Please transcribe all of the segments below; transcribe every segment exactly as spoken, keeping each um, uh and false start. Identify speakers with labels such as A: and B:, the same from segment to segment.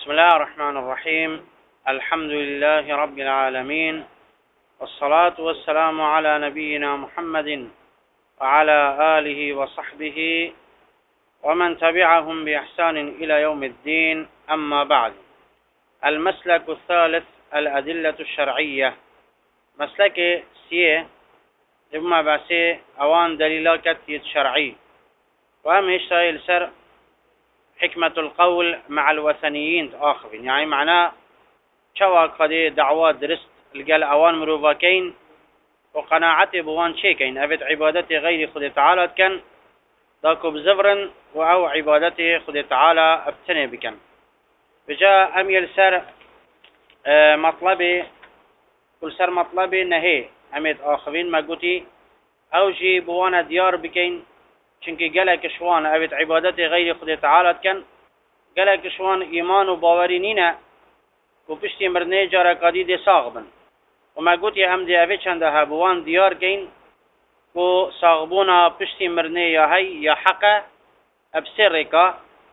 A: بسم الله الرحمن الرحيم. الحمد لله رب العالمين، والصلاة والسلام على نبينا محمد وعلى آله وصحبه ومن تبعهم بإحسان إلى يوم الدين. أما بعد، المسلك الثالث الأدلة الشرعية. مسلك سيه جمع باسي أوان دليلات شرعي، وهم يشتغل سر حكمة القول مع الوثنيين آخرين، يعني معناه شوا قدي دعوات درست القال أوان مروفاكين وقناعتي بوان شيكين أبد عبادتي غير خد تعالى كان داكو بزفرن وأو عبادتي خد تعالى ابتني بكن. بجاء أميل سر آه مطلبي كل سر مطلبي نهي أميد آخرين ما قلتي أوجي بوانا ديار بكين چونکه گلک شوان اوید عبادت غیر خود تعالی کن، گلک شوان ایمان و باوری نینه و پشتی مرنه جارکادی دی ساغ بن و ما گوتی هم دی اوید چنده هبوان دیار کن و ساغبونا پشتی مرنه یا هی یا حقه ابسی ریکا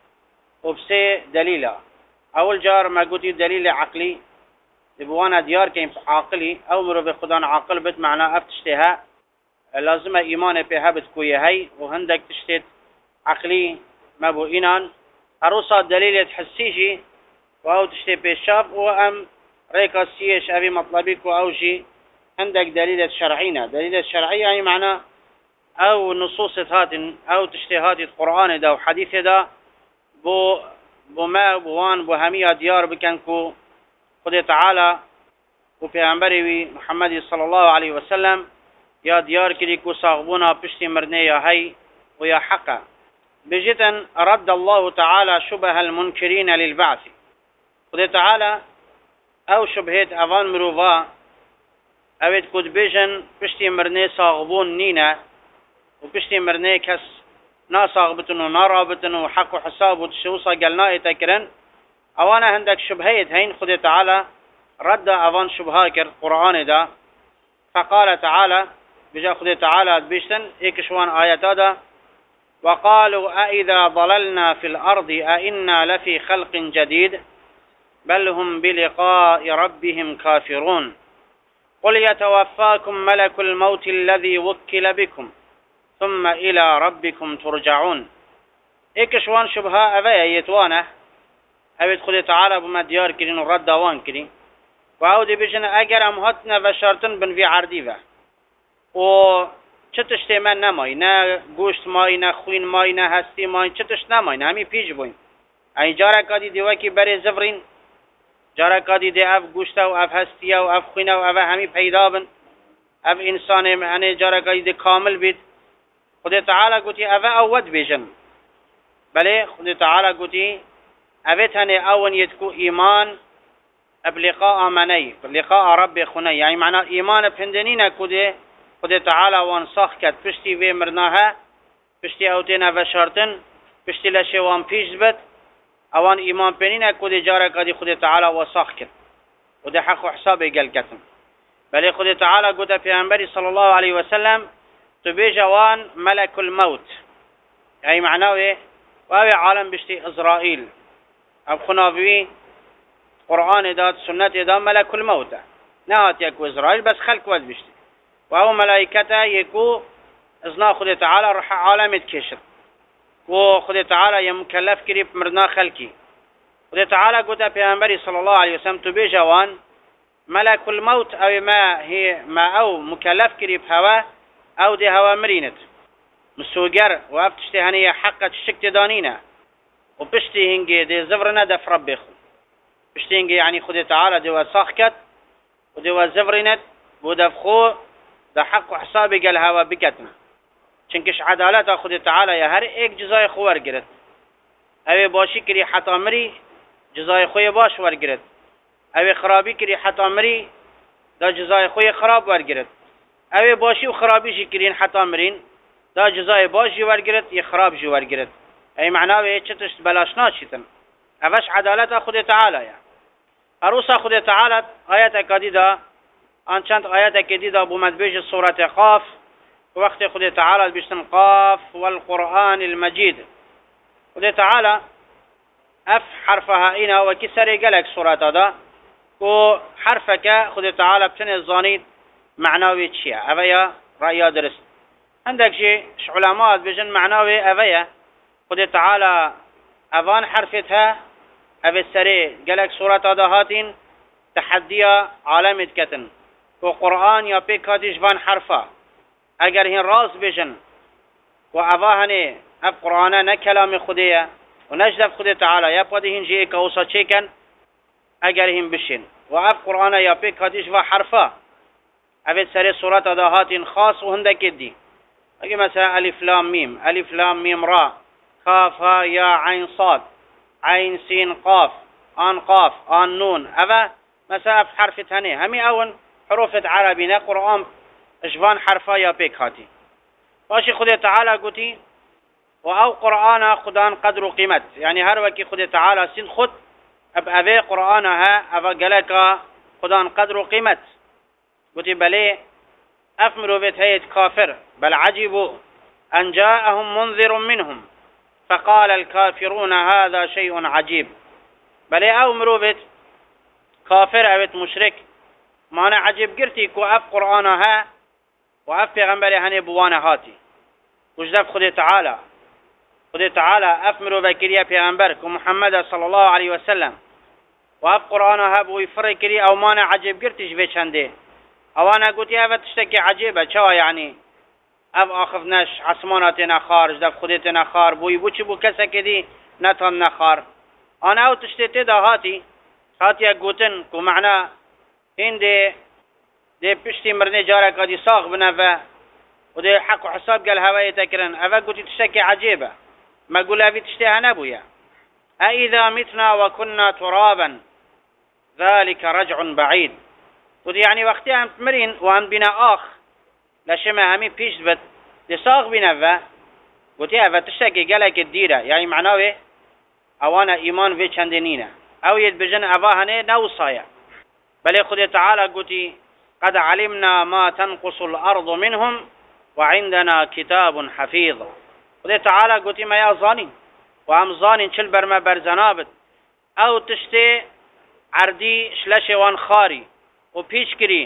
A: و بسی دلیله. اول جار ما گوتی دلیل عقلی دی بوانا دیار کن عقلی او مرو به خدان عقل بد معنا افتشتها لازم ایمان به هبت کوی هی و هندک تشتت عقلی مبو اینان اروسا دلیل حسیجی و او تشتی پیشاب و ام ریکاسیش اوی مطلبی کو اوجی هندک دلیل شرعینا. دلیل شرعی یعنی معنی او نصوص هات او تشتی هات القرآن دا و حدیث دا بو بو ما بوان بو همي ديار بكن كو خد تعالى و پیغمبر محمد صلى الله عليه وسلم یا دیار کری کو ساغبونا پشتی مرنه یا هی و یا حقا. بجتن رد الله تعالى شبه المنكرين للبعث. خد تعالى او شبهت اوان مروفا اوید کد بجن پشتی مرنه ساغبون نینا و پشتی مرنه کس نا ساغبتن و نا رابطن و حق و حساب و تشوصا قلنا اتكرن اوانا هندك شبهيت هين. خد تعالى رد اوان شبها كر قرآن دا فقال تعالى بجا خد تعالى بيشتن ايكشوان آيات هذا وقالوا أئذا ضللنا في الأرض أئنا لفي خلق جديد بل هم بلقاء ربهم كافرون قل يتوفاكم ملك الموت الذي وكل بكم ثم إلى ربكم ترجعون. ايكشوان شبها أبايا يتوانه أبيت خد تعالى بما ديار كرين ورد وان كرين وعودي بيجن اگر هم هاتنا و شرطن بن في عرديوه و چتش تیمن نمای، نه گوشت مای، نه خوین مای، نه هستی مای، چتش نمای، نه همی پیش بویم. این جارکادی دیوه که بری زفرین، جارکادی دی اف گوشت و اف هستی و اف خوین و اف همی پیدا بن، اف انسان یعنی جارکادی دی کامل بید. خود تعالی گوتی اف اود بیجن، بله خود تعالی گوتی اوت هنی اون یدکو ایمان بلقاء منی لقاء رب خنی، یعنی معنی ایمان پندنین کده خود تعالی وان ساخ کد پشتی وی مرناها پشتی اوتین و شرطن پشتی لشوان پیش بد اوان ایمان پنین کده جاره کدی خود تعالی و ساخ کد و ده حق و حساب گل کتم. بلی خود تعالی گوته پیامبری صلی الله علیه و سلم تو بیجوان ملک الموت، یعنی معناوی و عالم بشتی اسرائیل اب خناوی قرآن داد سنت داد ملك الموت نهات يكو إسرائيل بس خلق ود بشتي وهو ملائكته يكو إذنا خد تعالى رح عالم تكشر وخد تعالى يمكلف كريب مرنا خلقي. خد تعالى قد پیغمبر صلى الله عليه وسلم تبي جوان ملك الموت أو ما هي ما أو مكلف كريب هوا أو دي هوا مرينت مسوجر وأفتشتي هني حقة الشكت دانينا وبشتي هنجي دي زفرنا دف ربي بشتينجي يعني خد تعالى دوا ساخكت ودوا زفرنت ودفخو ده حق حسابي قال هوا بكتنا چنكش عدالة خد تعالى يا هر ايك جزاي خو ورگرت اوه باشي كري حتى مري جزاي خوي باش ورگرت اوه خرابي كري حتى مري ده جزاي خوي خراب ورگرت اوه باشي وخرابي جي كرين حتى مرين ده جزاي باش جي ورگرت يا خراب جي ورگرت اي معناه ايه چتش بلاشنا شتن اوش عدالة خد تعالى يا اروسا خد تعالى آيات كديدة ان چند آيات كديدة بمدبيج سورة قاف وقت خد تعالى بيشتن قاف والقرآن المجيد. خد تعالى اف حرفها اینا و کی سری گلک صورت دا کو حرفك خود تعالى بتن الزانيد معناوي تشيا أبيا رأي درس عندك شيء علماء بجن معناوي أبيا خود تعالى أفان حرفتها أبي السري قالك سورة هاتين تحديا عالمة كتن وقرآن يا بيك هاتيش فان حرفا أجر هن راس بجن وأفاهني أب قرآن نكلام خدية ونجد خود تعالى يا بدي هن جيك أوصى شيكن أجر هن بشن وأب قرآن يا بيك هاتيش فان حرفا أبي السري سورة هاتين خاص وهندك دي أجي مثلا ألف لام ميم ألف لام ميم را كاف ها يا عين صاد عين سين قاف آن قاف آن نون أبا مثلا حرف تاني همي أون حروف عربي قرآن إشفان حرفا يا بيك هاتي واشي خدي تعالى قوتي وأو قرآن خدان قدر قيمت يعني هر وكي خدي تعالى سين خد أب أبي قرآنها أبا قلقا خدان قدر قيمت قوتي بلي أفمروا بيت هيت كافر بل عجبوا أن جاءهم منذر منهم فقال الكافرون هذا شيء عجيب بل أو مروبت كافر أبت مشرك ما أنا عجيب قرتي كو أف قرآنها وأف پیغمبر هني بوانا هاتي وجدف خدي تعالى خدي تعالى أف مروبة كريا پیغمبر كو محمد صلى الله عليه وسلم وأف قرآنها بوي فرق كري أو ما أنا عجيب قرتيش بيشنده أو أنا قلت يا فتشتكي عجيبة شو يعني اب آخفناش عصماناتنا خارج دف خودتنا خار بوی بو چی بو کسا کدی نتان نخار آنا او تشتیتی دا هاتی هاتی گوتن کو معنا این دی دی پشتی مرنی جارک دی ساغ بنفه و دی حق و حساب قال هوای تکرن اوه گوتی تشتکی عجیبه ما قول اوی تشتیها نبویا اذا متنا وكنا ترابا ذلك رجع بعيد ودي يعني وقتی هم تمرین و هم بنا آخ لشما همي پیش بد دساغ بنفه قلت يا فتشتكي قالك الديرة يعني معناه اوانا ايمان في چندنينه او يدبجن افاهنه نوصايا بل خد تعالى قلت قد علمنا ما تنقص الارض منهم وعندنا كتاب حفيظ خد تعالى قلت ما يا ظاني وهم ظاني چل برما برزنابت او تشتي عردي شلشوان خاري و پیش کری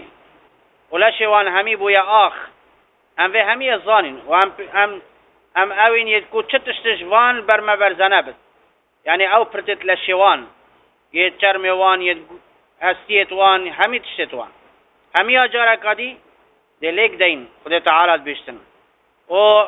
A: ولشوان همي بو يا اخ ام في همي الظانين وام ام ام اوين يكو تشتشوان برما برزنابت يعني او برتت لشوان يتشرموان يت استيتوان همي تشتوان همي اجارا قدي دي ليك دين خد تعالى بيشتن و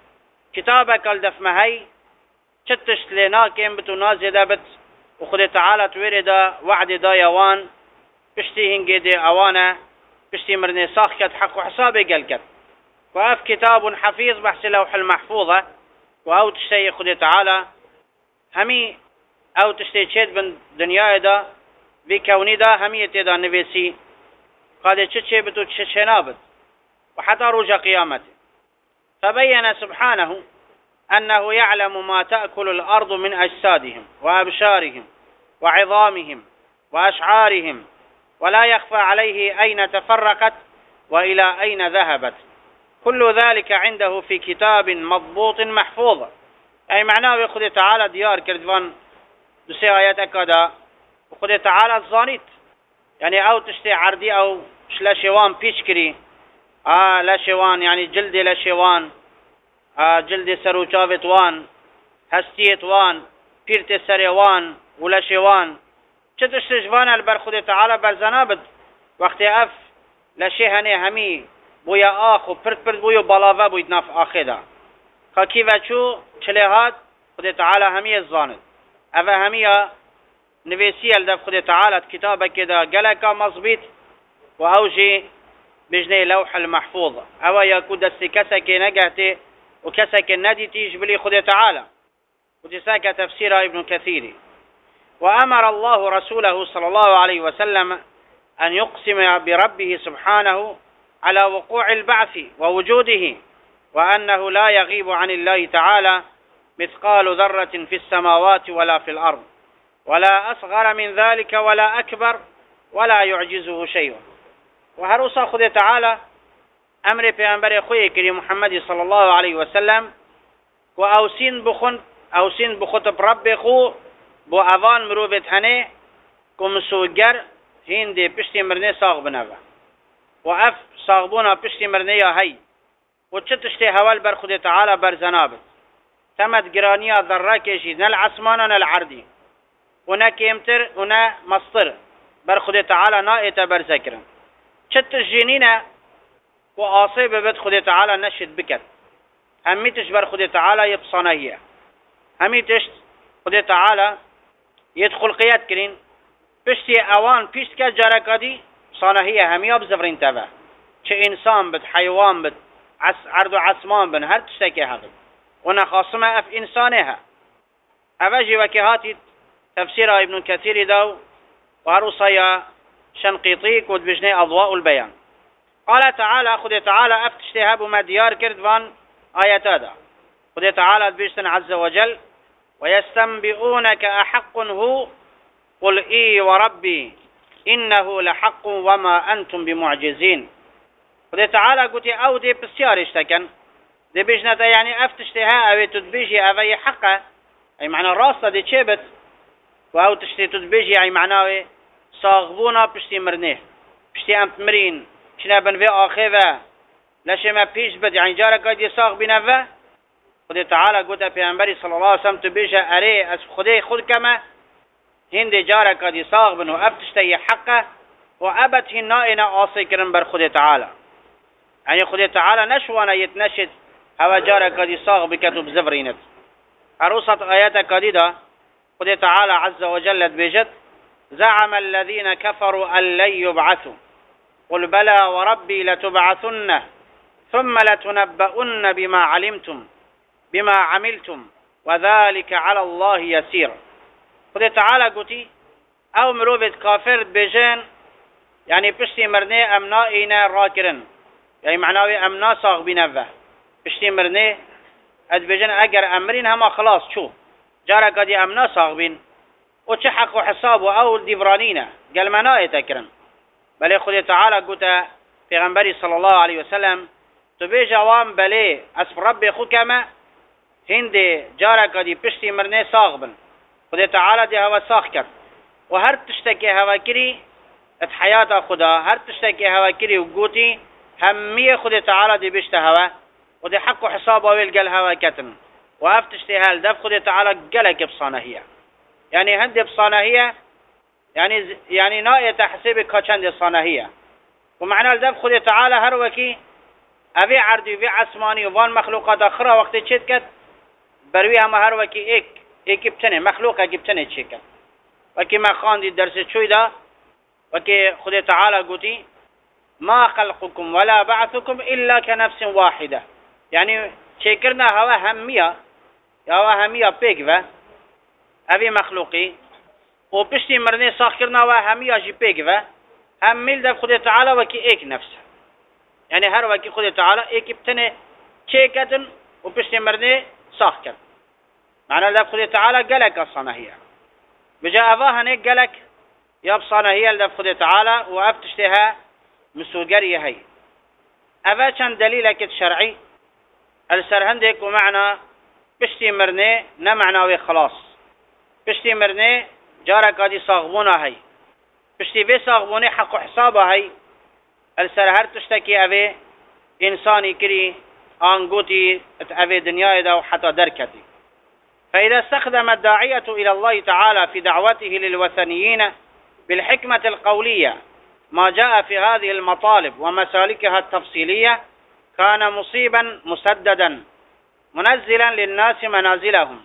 A: كتابك الدف مهي تشتش لنا كم بتو نازده بت وخد تعالى تورد وعد دا يوان بشتي هنجي دي اوانا بشتي مرني ساخكت حق وحسابي قلقت وأف كتاب حفيظ بحث لوح المحفوظة وأو تشتي خدي تعالى همي أو تشتي تشيد بن دنيا دا بكوني دا همي تدا نفسي قد تشتي بتو تشتي نابد وحتى رجع قيامته فبين سبحانه أنه يعلم ما تأكل الأرض من أجسادهم وأبشارهم وعظامهم وأشعارهم ولا يخفى عليه أين تفرقت وإلى أين ذهبت كل ذلك عنده في كتاب مضبوط محفوظ أي معناه يخذ تعالى ديار كردوان دوسي آيات أكادا وخذ تعالى الظانيت يعني أو تشتي عردي أو شلا شوان بيشكري آه لا شوان يعني جلد لا شوان آه جلد سروچاوت وان هستيت وان بيرت سريوان ولا شوان چتشتجوان البر خود تعالى برزنابد وقت اف لشهنه همي بويا آخ و پرد پرد بويا بلاوه بويد ناف آخدا خاكي وچو چلهات خود تعالى همي الزاند اوه همي نويسي الدف خود تعالى كتابه كده قلقا مظبيط و اوجي بجنه لوح المحفوظ اوه يكو دست كسك نقهته و كسك ندي تيج بلي خود تعالى وتساك تفسير ابن كثير وأمر الله رسوله صلى الله عليه وسلم أن يقسم بربه سبحانه على وقوع البعث ووجوده وأنه لا يغيب عن الله تعالى مثقال ذرة في السماوات ولا في الأرض ولا أصغر من ذلك ولا أكبر ولا يعجزه شيء وهروصا خذ تعالى أمر پیغمبر خوی کریم محمد صلى الله عليه وسلم وأوسين بخن أوسين بخطب رب خو بو اوان مروفت هنه کمسوگر هنده پشتی مرنه ساغ بنوه و اف ساغبونا پشتی مرنه یا هی و چه تشتی حوال بر خود تعالی بر زنابت تمت گرانیا ذره کشید نه العصمان نه العردی و نه کمتر و نه مصطر بر خود تعالی نایت بر ذکرن چه تشجینینه و آصیب بد خود تعالی نشد بکد همیتش بر خود تعالی یبصانهیه همیتش خود تعالی يدخل قياد كرين بشتي اوان بيشت كا جاركادي صانهية همية بزفرين تبا چه انسان بد حيوان بد عس عرض عسمان بن هر تشتكي هذا وانا خاصمة اف انسانها افاجي وكهاتي تفسير ابن كثير داو وهروصايا شنقيطي كود بجني اضواء البيان قال تعالى خذ تعالى افتشتهاب ما ديار كردوان آيات هذا خذ تعالى بيشتن عز وجل ويستنبئونك أحق هو قل إي وربي إنه لحق وما أنتم بمعجزين خذ تعالى قلت أو دي بسيار اشتكن دي بيجنة يعني افتشتها أو تدبيجي أو حقه أي معنى الراسة دي تشيبت وأو تشتي تدبيجي أي معناه صاغبونا بشتي مرنيه بشتي أمت مرين شنا بنفي آخيفة لشما بيش بد يعني جارك دي صاغ بنفه خود تعالی گوته پیامبری صلی الله علیه و سلم تو بیشه اره از خدای خود کما هند جاره کدی ساغ بنو ابتشتی حقه و ابت هنائنا آسی کرن بر خود تعالی یعنی خود تعالی نشوانه یتنشد هوا جاره کدی ساغ بکتو بزفرینت عروسة آیات کدی دا خود تعالی عز وجل بیجد زعم الذين كفروا أن لن يبعثوا قل بلى وربي لتبعثن ثم لتنبؤن بما علمتم بما عملتم وذلك على الله يسير خود تعالى قلتي او مروفت كافر بجن يعني پشتی مرنه امنا اینا راکرن يعني معناوی امنا ساغ بینوه پشتی مرنه اد بجن اگر امرین هما خلاص شو جارا قدی امنا ساغ بین و چه حق و حساب و او دیورانینه قال منایه تکرن بله خود تعالى قلت پیغمبری صلی الله علیه وسلم تو بی جوام بله اسب رب خود کما هند جارا کدی پشتی مرنه ساغ بن خود تعالی دی هوا ساغ کرد و هر تشتکی هوا کری ات حیات خدا هر تشتکی هوا کری و گوتی همیه خود تعالی دی بشت هوا و دی حق و حساب اویل گل هوا کتن و اف تشتی هل دف خود تعالی گلک بصانهیه یعنی هند بصانهیه يعني يعني ناية تحسب كاشند صانهية ومعنى الدف خود تعالى هر وكي أبي عردي وفي عسماني وفان مخلوقات أخرى وقت تشتكت بروي هم هر وكي إيك إيك بتنه مخلوقة بتنه تشتكت وكي ما خان دي درس شوي دا وكي خود تعالى قوتي ما خلقكم ولا بعثكم إلا كنفس واحدة يعني شكرنا هوا همية هوا همية بيكفة أبي مخلوقي و پشتی مرنه ساخ کرنا و همی آجی پیگ و هم میل دف خود تعالی وکی ایک نفس یعنی هر وکی خود تعالی ایک بتنه چه کتن و پشتی مرنه ساخ کرد معنی دف خود تعالی گلک صانهیه بجا افا هنه گلک یا بصانهیه دف خود تعالی و افتشتها مسوگری هی افا چند دلیل اکت شرعی السرهندك ومعنى پشتی مرنه نمعناوی خلاص پشتی مرنه جارا کادی صاغبونه هی پشتی به صاغبونه حق و حسابه هی السر هر تشتکی اوه انسانی کری آنگوتی اوه دنیای دا و حتی درکتی فإذا استخدم الداعية إلى الله تعالى في دعوته للوثنيين بالحكمة القولية ما جاء في هذه المطالب ومسالكها التفصيلية كان مصيبا مسددا منزلا للناس منازلهم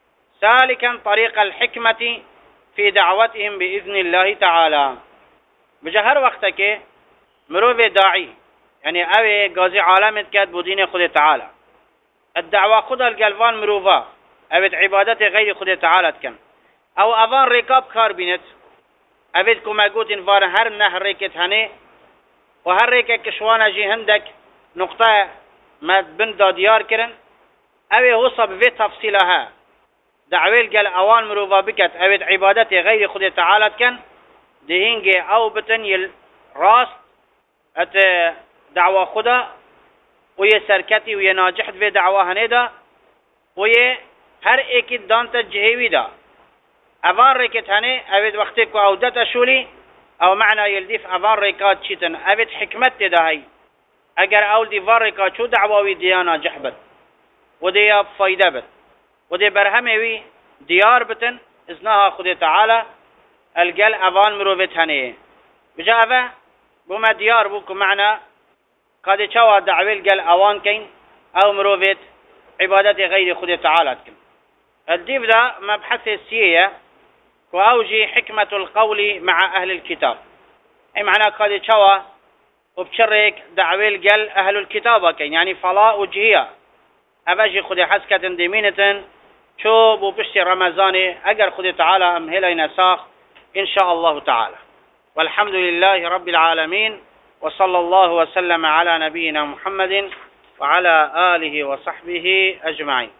A: سالكا طريق الحكمة في دعوتهم بإذن الله تعالى بجهر وقتك مروف داعي يعني اوه غازي عالمت كاد بدين خود تعالى الدعوة خود القلبان مروفا اوه عبادت غير خود تعالى كان او اوان ركاب كار بينت اوه كما قلت انفار هر نهر ريكت هنه وهر ريكت كشوانا جي هندك نقطة ما بندا ديار كرن اوه وصب في تفصيلها دعويل قال اوان مروفا بكت اوه عبادت غير خود تعالى كان دهينجي او بتن يل راس ات دعوة خدا ويه سركتي ويه ناجحت في دعوة هنه دا ويه هر ايكي دانت جهوي دا أفان ريكت هني أبد وقتك وأودت شولي أو معنى يلديف أفان ريكات شيتن أبد حكمت دهي أجر أول دي فاركات شو دعوة ديانا جحبت ودي فايدة بت ودي برهمي ديار بتن إذنها خدي تعالى الجل أفان مروفت هني بجابه بما ديار بوك معنى قد شوى دعوة الجل أوان كين أو مروفت عبادة غير خدي تعالى كن الديب ده مبحث السيئة وأوجي حكمة القول مع أهل الكتاب أي معنى قد شوى وبشرك دعوة الجل أهل الكتاب كين يعني فلاء وجهية أباجي خدي حسكة دمينة شوب وبشتي رمضاني أجر خدي تعالى أمهلا ينساخ إن شاء الله تعالى. والحمد لله رب العالمين وصلى الله وسلم على نبينا محمد وعلى آله وصحبه أجمعين.